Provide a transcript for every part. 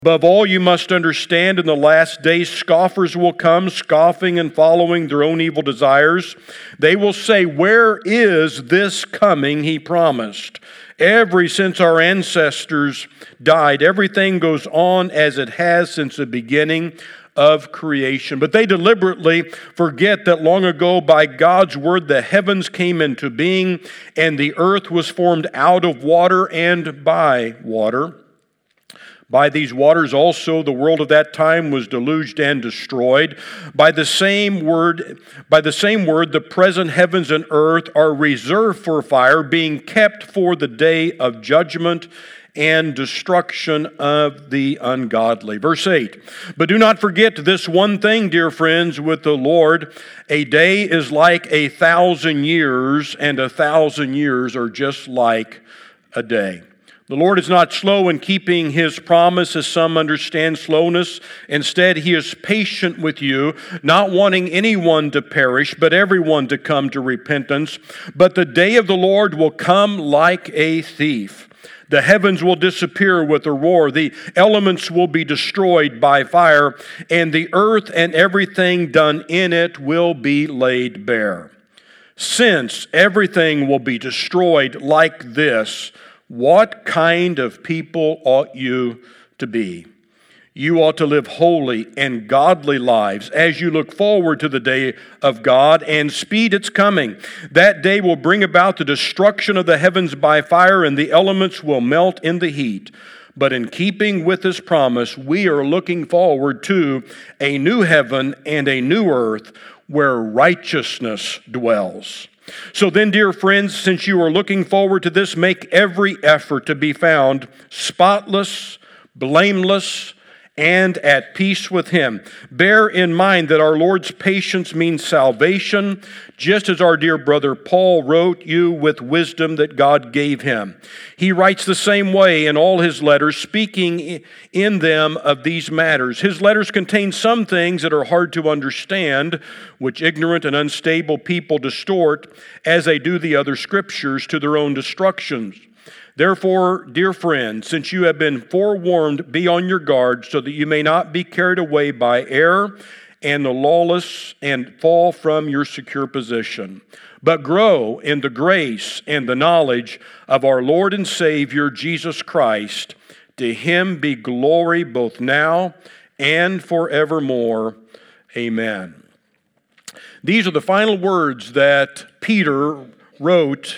Above all, you must understand in the last days scoffers will come, scoffing and following their own evil desires. They will say, "Where is this coming he promised? Since our ancestors died, everything goes on as it has since the beginning of creation." But they deliberately forget that long ago by God's word the heavens came into being, and the earth was formed out of water and by water. By these waters also the world of that time was deluged and destroyed. By the same word, the present heavens and earth are reserved for fire, being kept for the day of judgment and destruction of the ungodly. Verse 8, "But do not forget this one thing, dear friends, with the Lord, a day is like 1,000 years, and 1,000 years are just like a day." The Lord is not slow in keeping His promise, as some understand slowness. Instead, He is patient with you, not wanting anyone to perish, but everyone to come to repentance. But the day of the Lord will come like a thief. The heavens will disappear with a roar. The elements will be destroyed by fire, and the earth and everything done in it will be laid bare. Since everything will be destroyed like this, what kind of people ought you to be? You ought to live holy and godly lives as you look forward to the day of God and speed its coming. That day will bring about the destruction of the heavens by fire, and the elements will melt in the heat. But in keeping with this promise, we are looking forward to a new heaven and a new earth where righteousness dwells. So then, dear friends, since you are looking forward to this, make every effort to be found spotless, blameless, and at peace with Him. Bear in mind that our Lord's patience means salvation, just as our dear brother Paul wrote you with wisdom that God gave him. He writes the same way in all his letters, speaking in them of these matters. His letters contain some things that are hard to understand, which ignorant and unstable people distort, as they do the other scriptures, to their own destructions. Therefore, dear friends, since you have been forewarned, be on your guard, so that you may not be carried away by error and the lawless and fall from your secure position, but grow in the grace and the knowledge of our Lord and Savior, Jesus Christ. To Him be glory both now and forevermore. Amen. These are the final words that Peter wrote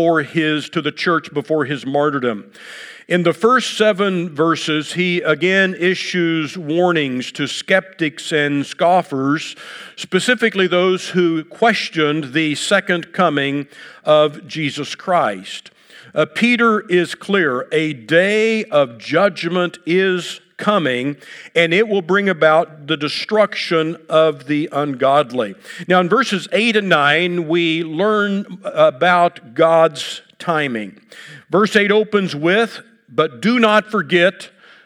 to the church before his martyrdom. In the first 7 verses, he again issues warnings to skeptics and scoffers, specifically those who questioned the second coming of Jesus Christ. Peter is clear. A day of judgment is coming, and it will bring about the destruction of the ungodly. Now, in verses 8 and 9, we learn about God's timing. Verse 8 opens with, "But do not forget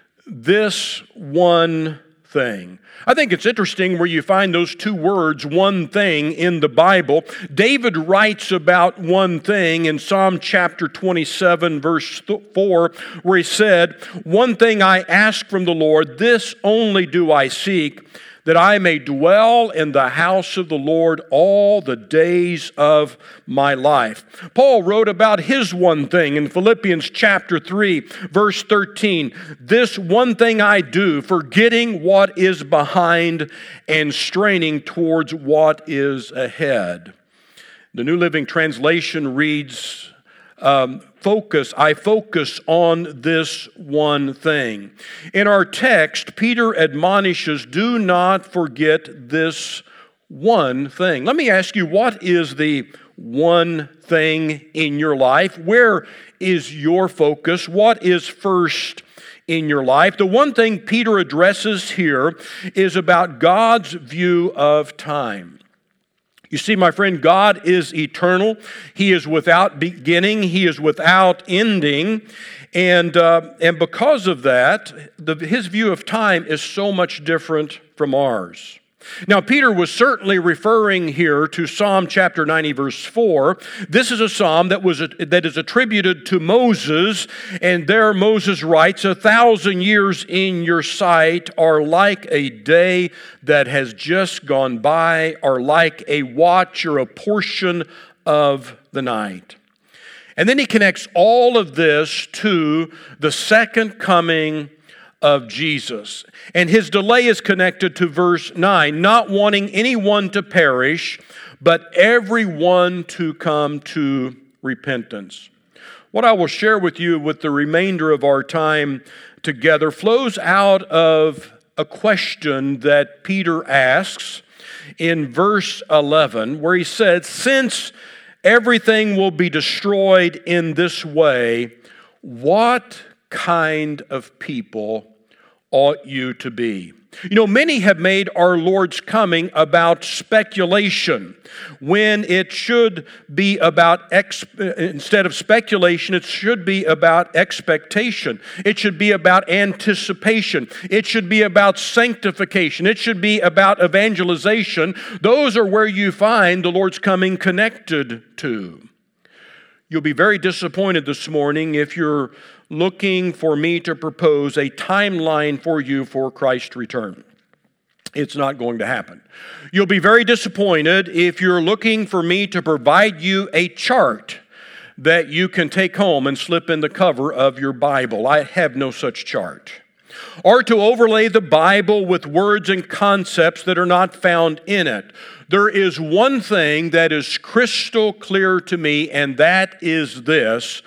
this one thing." I think it's interesting where you find those two words, one thing, in the Bible. David writes about one thing in Psalm chapter 27, verse 4, where he said, "One thing I ask from the Lord, this only do I seek, that I may dwell in the house of the Lord all the days of my life." Paul wrote about his one thing in Philippians chapter 3, verse 13. "This one thing I do, forgetting what is behind and straining towards what is ahead." The New Living Translation reads, I focus on this one thing. In our text, Peter admonishes, do not forget this one thing. Let me ask you, what is the one thing in your life? Where is your focus? What is first in your life? The one thing Peter addresses here is about God's view of time. You see, my friend, God is eternal. He is without beginning. He is without ending. And because of that, His view of time is so much different from ours. Now, Peter was certainly referring here to Psalm chapter 90, verse 4. This is a psalm that is attributed to Moses, and there Moses writes, 1,000 years in your sight are like a day that has just gone by, are like a watch or a portion of the night. And then he connects all of this to the second coming of Jesus. And his delay is connected to verse 9, not wanting anyone to perish, but everyone to come to repentance. What I will share with you with the remainder of our time together flows out of a question that Peter asks in verse 11, where he said, since everything will be destroyed in this way, what kind of people ought you to be? You know, many have made our Lord's coming about speculation, when it should be about, instead of speculation, it should be about expectation. It should be about anticipation. It should be about sanctification. It should be about evangelization. Those are where you find the Lord's coming connected to. You'll be very disappointed this morning if you're looking for me to propose a timeline for you for Christ's return. It's not going to happen. You'll be very disappointed if you're looking for me to provide you a chart that you can take home and slip in the cover of your Bible. I have no such chart. Or to overlay the Bible with words and concepts that are not found in it. There is one thing that is crystal clear to me, and that is this: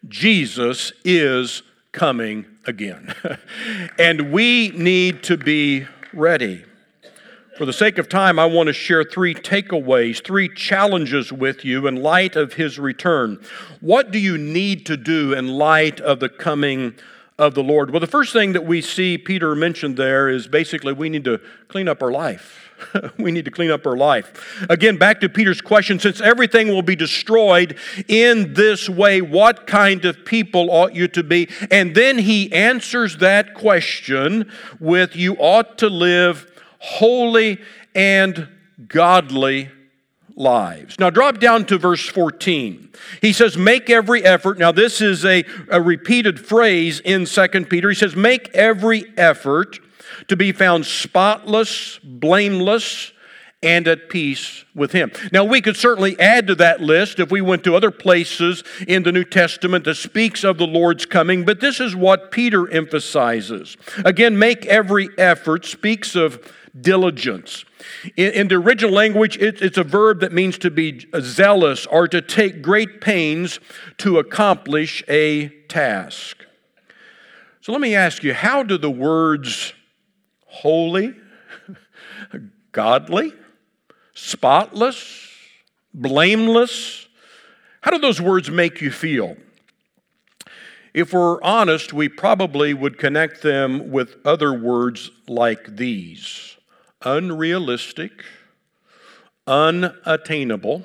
Jesus is coming again. And we need to be ready. For the sake of time, I want to share 3 takeaways, 3 challenges with you in light of his return. What do you need to do in light of the coming of the Lord? Well, the first thing that we see Peter mentioned there is basically we need to clean up our life. We need to clean up our life. Again, back to Peter's question, since everything will be destroyed in this way, what kind of people ought you to be? And then he answers that question with, you ought to live holy and godly lives. Now drop down to verse 14. He says, make every effort. Now this is a repeated phrase in 2 Peter. He says, make every effort to be found spotless, blameless, and at peace with him. Now we could certainly add to that list if we went to other places in the New Testament that speaks of the Lord's coming, but this is what Peter emphasizes. Again, make every effort speaks of diligence. In the original language, it's a verb that means to be zealous or to take great pains to accomplish a task. So let me ask you, how do the words holy, godly, spotless, blameless, how do those words make you feel? If we're honest, we probably would connect them with other words like these: unrealistic, unattainable,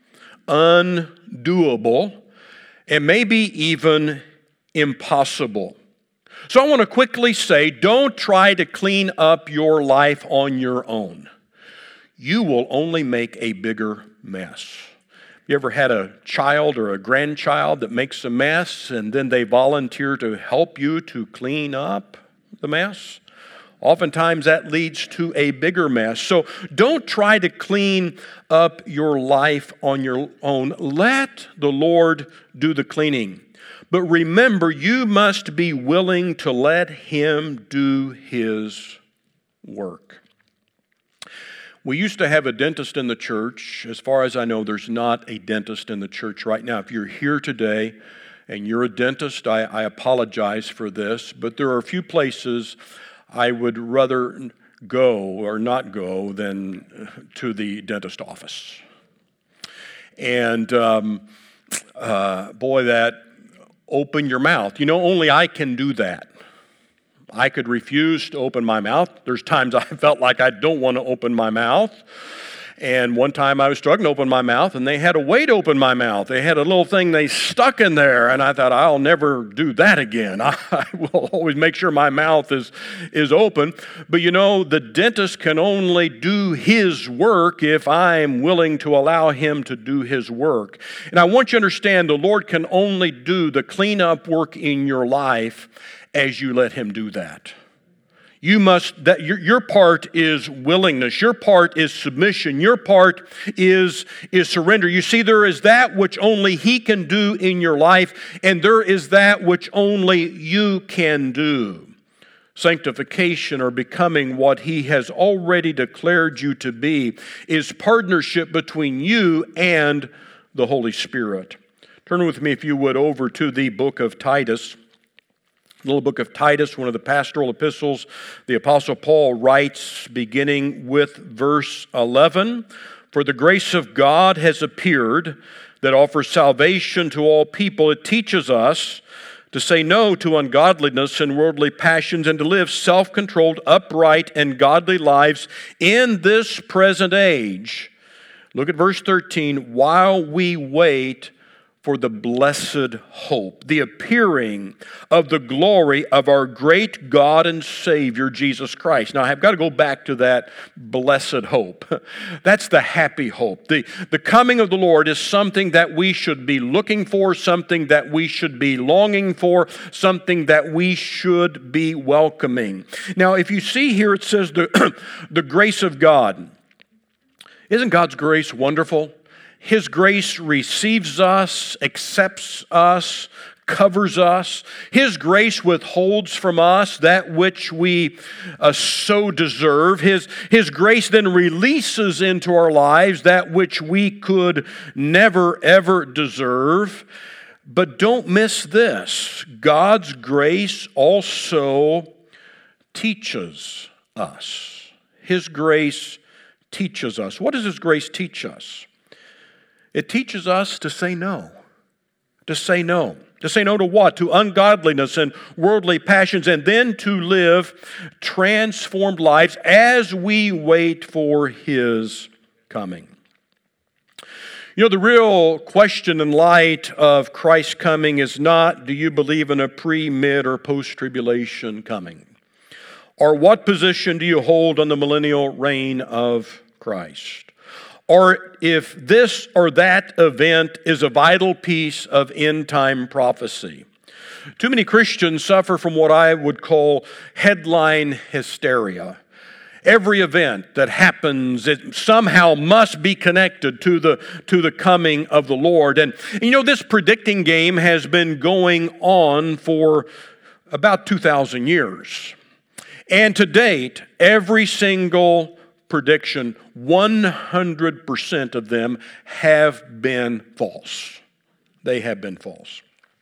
undoable, and maybe even impossible. So I want to quickly say, don't try to clean up your life on your own. You will only make a bigger mess. You ever had a child or a grandchild that makes a mess and then they volunteer to help you to clean up the mess? Oftentimes that leads to a bigger mess. So don't try to clean up your life on your own. Let the Lord do the cleaning. But remember, you must be willing to let him do his work. We used to have a dentist in the church. As far as I know, there's not a dentist in the church right now. If you're here today and you're a dentist, I apologize for this, but there are a few places I would rather go or not go than to the dentist office. And boy, that open your mouth. You know, only I can do that. I could refuse to open my mouth. There's times I felt like I don't want to open my mouth. And one time I was struggling to open my mouth, and they had a way to open my mouth. They had a little thing they stuck in there, and I thought, I'll never do that again. I will always make sure my mouth is open. But you know, the dentist can only do his work if I'm willing to allow him to do his work. And I want you to understand, the Lord can only do the cleanup work in your life as you let him do that. You must, that your part is willingness. Your part is submission. Your part is surrender. You see, there is that which only he can do in your life, and there is that which only you can do. Sanctification, or becoming what he has already declared you to be, is partnership between you and the Holy Spirit. Turn with me, if you would, over to the book of Titus. The little book of Titus, one of the pastoral epistles, the Apostle Paul writes, beginning with verse 11, "For the grace of God has appeared that offers salvation to all people. It teaches us to say no to ungodliness and worldly passions, and to live self-controlled, upright, and godly lives in this present age." Look at verse 13, "while we wait for the blessed hope, the appearing of the glory of our great God and Savior, Jesus Christ." Now, I've got to go back to that blessed hope. That's the happy hope. The coming of the Lord is something that we should be looking for, something that we should be longing for, something that we should be welcoming. Now, if you see here, it says the grace of God. Isn't God's grace wonderful? His grace receives us, accepts us, covers us. His grace withholds from us that which we so deserve. His grace then releases into our lives that which we could never, ever deserve. But don't miss this. God's grace also teaches us. His grace teaches us. What does His grace teach us? It teaches us to say no. To say no. To say no to what? To ungodliness and worldly passions, and then to live transformed lives as we wait for His coming. You know, the real question in light of Christ's coming is not, do you believe in a pre, mid, or post-tribulation coming? Or what position do you hold on the millennial reign of Christ? Or if this or that event is a vital piece of end-time prophecy. Too many Christians suffer from what I would call headline hysteria. Every event that happens, it somehow must be connected to the coming of the Lord. And you know, this predicting game has been going on for about 2,000 years. And to date, every single prediction, 100% of them have been false. They have been false.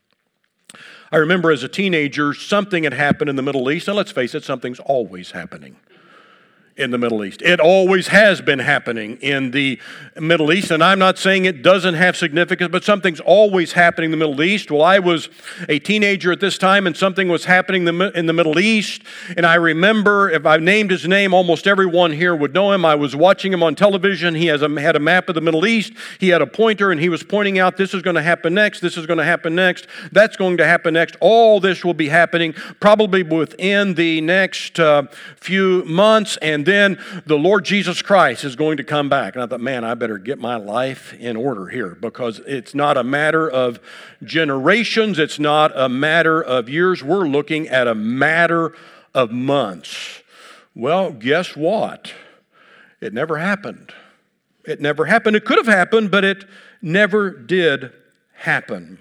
I remember as a teenager, something had happened in the Middle East, and let's face it, something's always happening in the Middle East. It always has been happening in the Middle East, and I'm not saying it doesn't have significance, but something's always happening in the Middle East. Well, I was a teenager at this time, and something was happening in the Middle East, and I remember, if I named his name, almost everyone here would know him. I was watching him on television. He had a map of the Middle East. He had a pointer, and he was pointing out, this is going to happen next, this is going to happen next, that's going to happen next. All this will be happening probably within the next few months, and then the Lord Jesus Christ is going to come back. And I thought, man, I better get my life in order here, because it's not a matter of generations. It's not a matter of years. We're looking at a matter of months. Well, guess what? It never happened. It never happened. It could have happened, but it never did happen.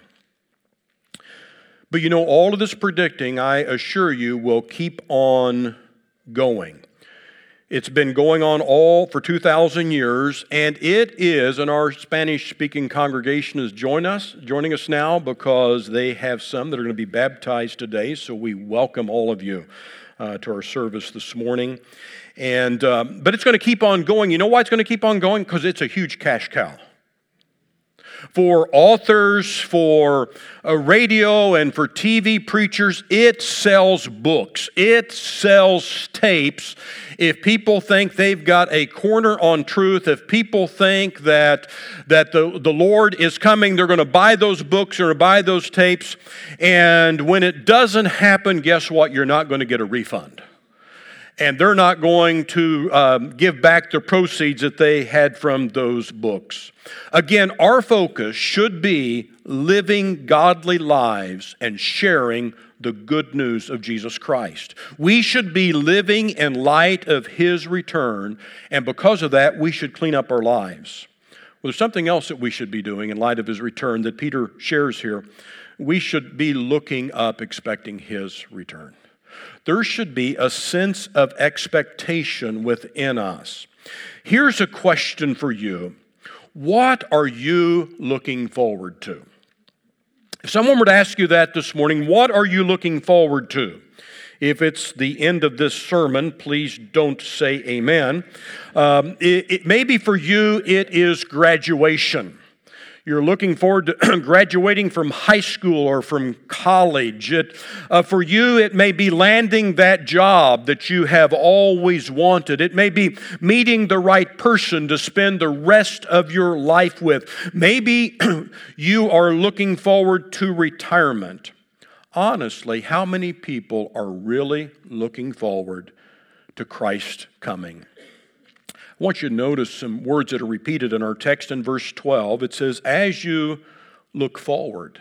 But you know, all of this predicting, I assure you, will keep on going. It's been going on all for 2,000 years, and it is, and our Spanish-speaking congregation is joining us now, because they have some that are going to be baptized today, so we welcome all of you to our service this morning. And but it's going to keep on going. You know why it's going to keep on going? Because it's a huge cash cow. For authors, for radio, and for TV preachers, it sells books. It sells tapes. If people think they've got a corner on truth, if people think that the Lord is coming, they're going to buy those books or buy those tapes. And when it doesn't happen, guess what? You're not going to get a refund. And they're not going to give back the proceeds that they had from those books. Again, our focus should be living godly lives and sharing the good news of Jesus Christ. We should be living in light of His return, and because of that, we should clean up our lives. Well, there's something else that we should be doing in light of His return that Peter shares here. We should be looking up, expecting His return. There should be a sense of expectation within us. Here's a question for you. What are you looking forward to? If someone were to ask you that this morning, what are you looking forward to? If it's the end of this sermon, please don't say amen. Maybe for you, it is graduation. You're looking forward to graduating from high school or from college. For you, it may be landing that job that you have always wanted. It may be meeting the right person to spend the rest of your life with. Maybe you are looking forward to retirement. Honestly, how many people are really looking forward to Christ coming? I want you to notice some words that are repeated in our text in verse 12. It says, as you look forward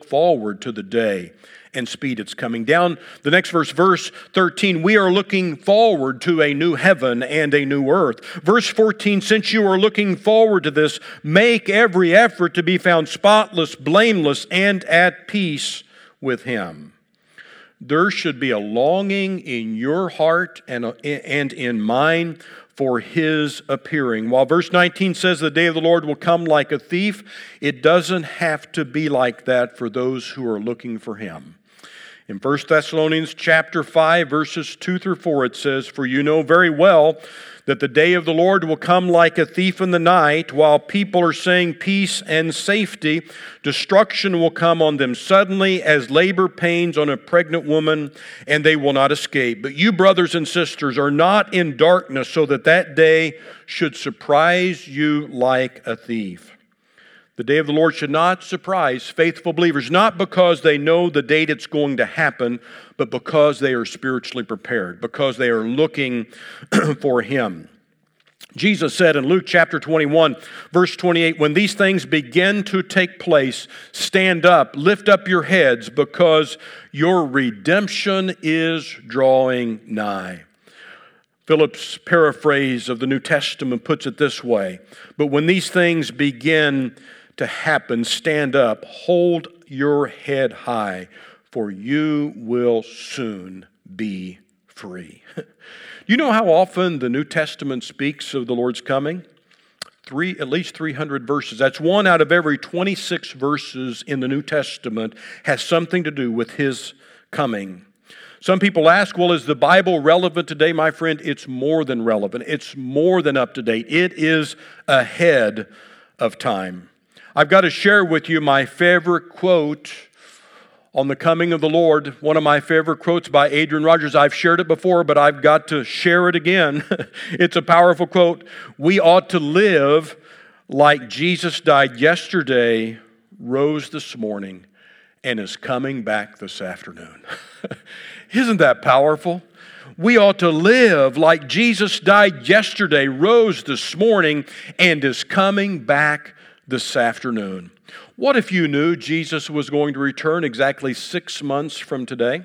to the day and speed its coming. Down the next verse, verse 13, we are looking forward to a new heaven and a new earth. Verse 14, since you are looking forward to this, make every effort to be found spotless, blameless, and at peace with Him. There should be a longing in your heart and in mine for His appearing. While verse 19 says the day of the Lord will come like a thief, it doesn't have to be like that for those who are looking for Him. In 1 Thessalonians chapter 5, verses 2 through 4, it says, for you know very well that the day of the Lord will come like a thief in the night, while people are saying peace and safety. Destruction will come on them suddenly as labor pains on a pregnant woman, and they will not escape. But you, brothers and sisters, are not in darkness, so that that day should surprise you like a thief. The day of the Lord should not surprise faithful believers, not because they know the date it's going to happen, but because they are spiritually prepared, because they are looking for Him. Jesus said in Luke chapter 21, verse 28, when these things begin to take place, stand up, lift up your heads, because your redemption is drawing nigh. Philip's paraphrase of the New Testament puts it this way, but when these things begin to happen, stand up, hold your head high, for you will soon be free. You know how often the New Testament speaks of the Lord's coming? At least 300 verses. That's one out of every 26 verses in the New Testament has something to do with His coming. Some people ask, well, is the Bible relevant today? My friend, it's more than relevant. It's more than up to date. It is ahead of time. I've got to share with you my favorite quote on the coming of the Lord. One of my favorite quotes by Adrian Rogers. I've shared it before, but I've got to share it again. It's a powerful quote. We ought to live like Jesus died yesterday, rose this morning, and is coming back this afternoon. Isn't that powerful? We ought to live like Jesus died yesterday, rose this morning, and is coming back this afternoon. What if you knew Jesus was going to return exactly 6 months from today?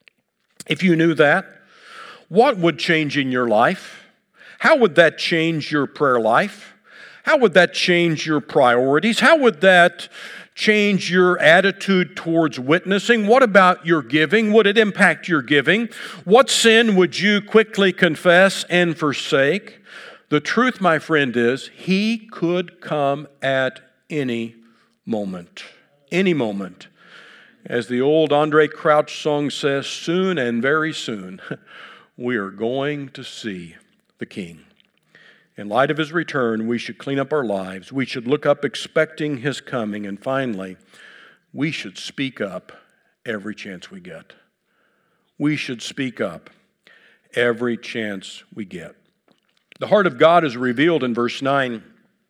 If you knew that, what would change in your life? How would that change your prayer life? How would that change your priorities? How would that change your attitude towards witnessing? What about your giving? Would it impact your giving? What sin would you quickly confess and forsake? The truth, my friend, is He could come at any moment. Any moment. As the old Andre Crouch song says, soon and very soon, we are going to see the King. In light of his return, we should clean up our lives. We should look up expecting his coming. And finally, we should speak up every chance we get. We should speak up every chance we get. The heart of God is revealed in verse 9.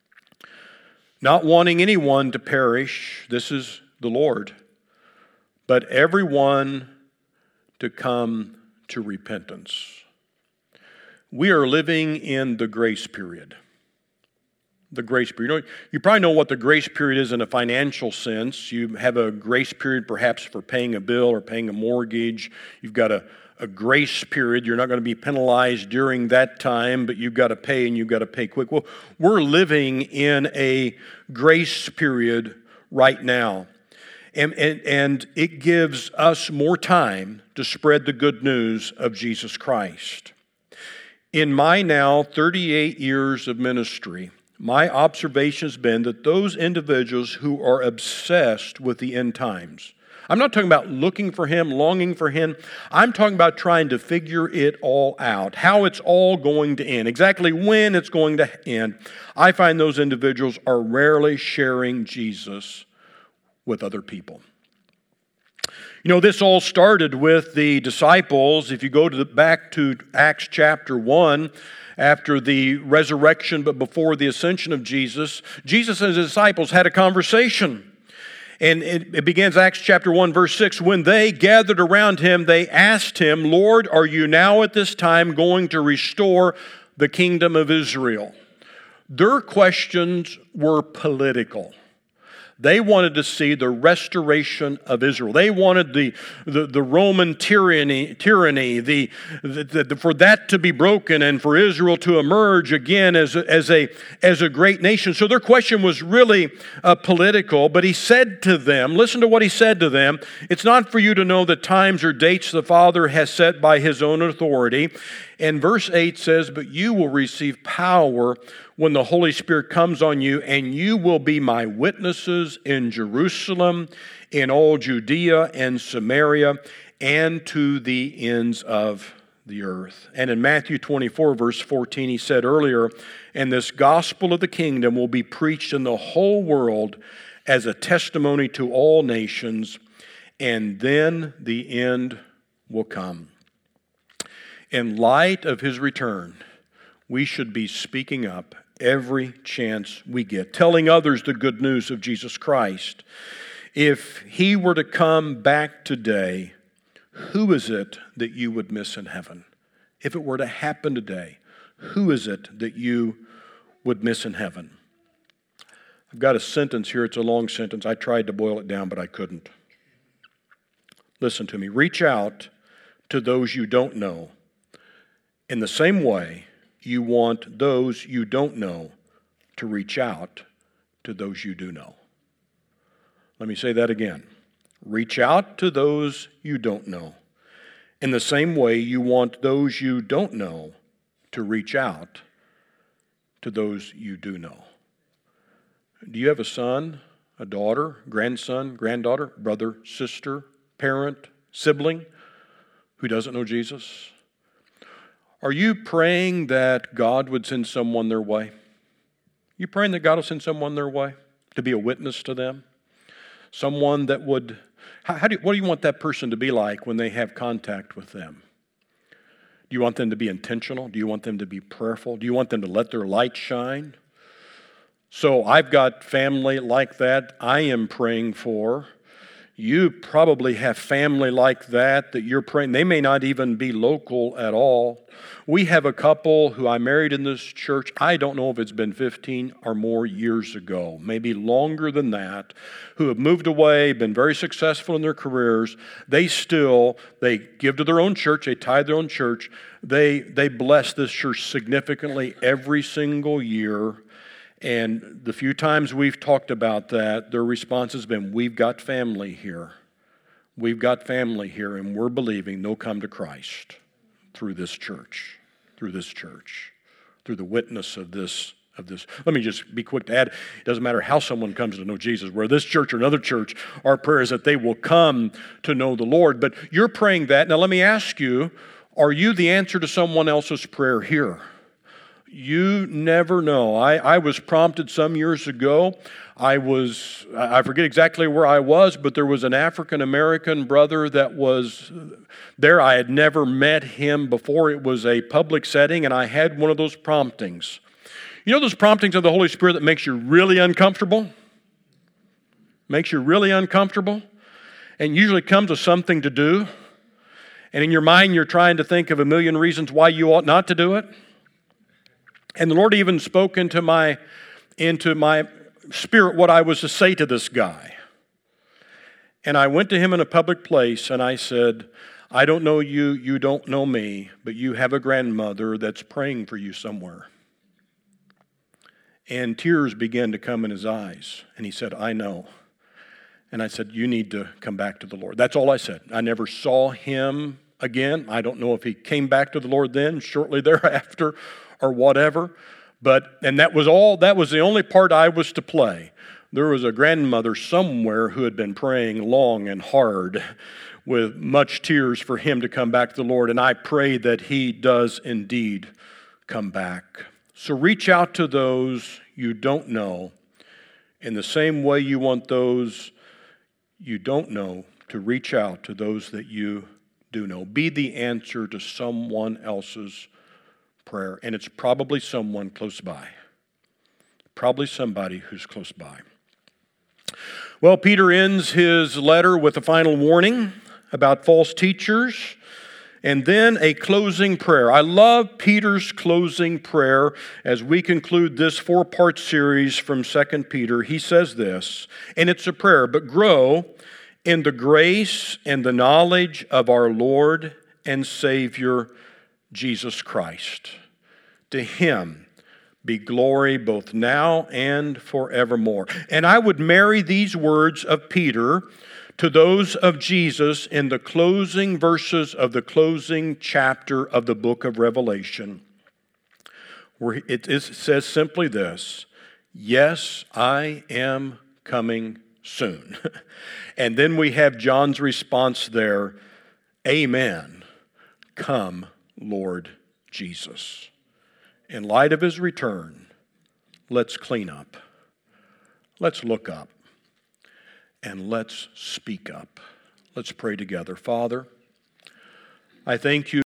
Not wanting anyone to perish, this is the Lord, but everyone to come to repentance. We are living in the grace period. The grace period. You probably know what the grace period is in a financial sense. You have a grace period perhaps for paying a bill or paying a mortgage. You've got a grace period. You're not going to be penalized during that time, but you've got to pay, and you've got to pay quick. Well, we're living in a grace period right now. And it gives us more time to spread the good news of Jesus Christ. In my now 38 years of ministry, my observation has been that those individuals who are obsessed with the end times, I'm not talking about looking for him, longing for him. I'm talking about trying to figure it all out, how it's all going to end, exactly when it's going to end. I find those individuals are rarely sharing Jesus with other people. You know, this all started with the disciples. If you go back to Acts chapter 1, after the resurrection but before the ascension of Jesus, Jesus and his disciples had a conversation. And it begins Acts chapter 1, verse 6. When they gathered around him, they asked him, Lord, are you now at this time going to restore the kingdom of Israel? Their questions were political. They wanted to see the restoration of Israel. They wanted the Roman tyranny, for that to be broken and for Israel to emerge again as a great nation. So their question was really political. But he said to them, listen to what he said to them. It's not for you to know the times or dates the Father has set by his own authority. And verse 8 says, but you will receive power when the Holy Spirit comes on you, and you will be my witnesses in Jerusalem, in all Judea and Samaria, and to the ends of the earth. And in Matthew 24, verse 14, he said earlier, and this gospel of the kingdom will be preached in the whole world as a testimony to all nations, and then the end will come. In light of his return, we should be speaking up every chance we get, telling others the good news of Jesus Christ. If he were to come back today, who is it that you would miss in heaven? If it were to happen today, who is it that you would miss in heaven? I've got a sentence here. It's a long sentence. I tried to boil it down, but I couldn't. Listen to me. Reach out to those you don't know in the same way you want those you don't know to reach out to those you do know. Let me say that again. Reach out to those you don't know in the same way you want those you don't know to reach out to those you do know. Do you have a son, a daughter, grandson, granddaughter, brother, sister, parent, sibling who doesn't know Jesus? Are you praying that God would send someone their way? You praying that God will send someone their way to be a witness to them? Someone that would, what do you want that person to be like when they have contact with them? Do you want them to be intentional? Do you want them to be prayerful? Do you want them to let their light shine? So I've got family like that I am praying for. You probably have family like that you're praying. They may not even be local at all. We have a couple who I married in this church. I don't know if it's been 15 or more years ago, maybe longer than that, who have moved away, been very successful in their careers. They give to their own church. They tithe their own church. They bless this church significantly every single year. And the few times we've talked about that, their response has been, we've got family here. We've got family here, and we're believing they'll come to Christ through this church, through the witness of this. Let me just be quick to add, it doesn't matter how someone comes to know Jesus, whether this church or another church, our prayer is that they will come to know the Lord. But you're praying that. Now let me ask you, are you the answer to someone else's prayer here? You never know. I was prompted some years ago. I forget exactly where I was, but there was an African-American brother that was there. I had never met him before. It was a public setting, and I had one of those promptings. You know those promptings of the Holy Spirit that makes you really uncomfortable? Makes you really uncomfortable? And usually comes with something to do. And in your mind, you're trying to think of a million reasons why you ought not to do it. And the Lord even spoke into my spirit what I was to say to this guy. And I went to him in a public place and I said, I don't know you, you don't know me, but you have a grandmother that's praying for you somewhere. And tears began to come in his eyes. And he said, I know. And I said, you need to come back to the Lord. That's all I said. I never saw him again. I don't know if he came back to the Lord then, shortly thereafter, or whatever. And that was the only part I was to play. There was a grandmother somewhere who had been praying long and hard with much tears for him to come back to the Lord. And I pray that he does indeed come back. So reach out to those you don't know in the same way you want those you don't know to reach out to those that you do know. Be the answer to someone else's prayer, and it's probably someone close by. Probably somebody who's close by. Well, Peter ends his letter with a final warning about false teachers, and then a closing prayer. I love Peter's closing prayer as we conclude this 4-part series from 2 Peter. He says this, and it's a prayer, but grow in the grace and the knowledge of our Lord and Savior, Jesus Christ. To him be glory both now and forevermore. And I would marry these words of Peter to those of Jesus in the closing verses of the closing chapter of the book of Revelation, where it says simply this, yes, I am coming soon. And then we have John's response there, amen, come, Lord Jesus. In light of his return, let's clean up. Let's look up. And let's speak up. Let's pray together. Father, I thank you.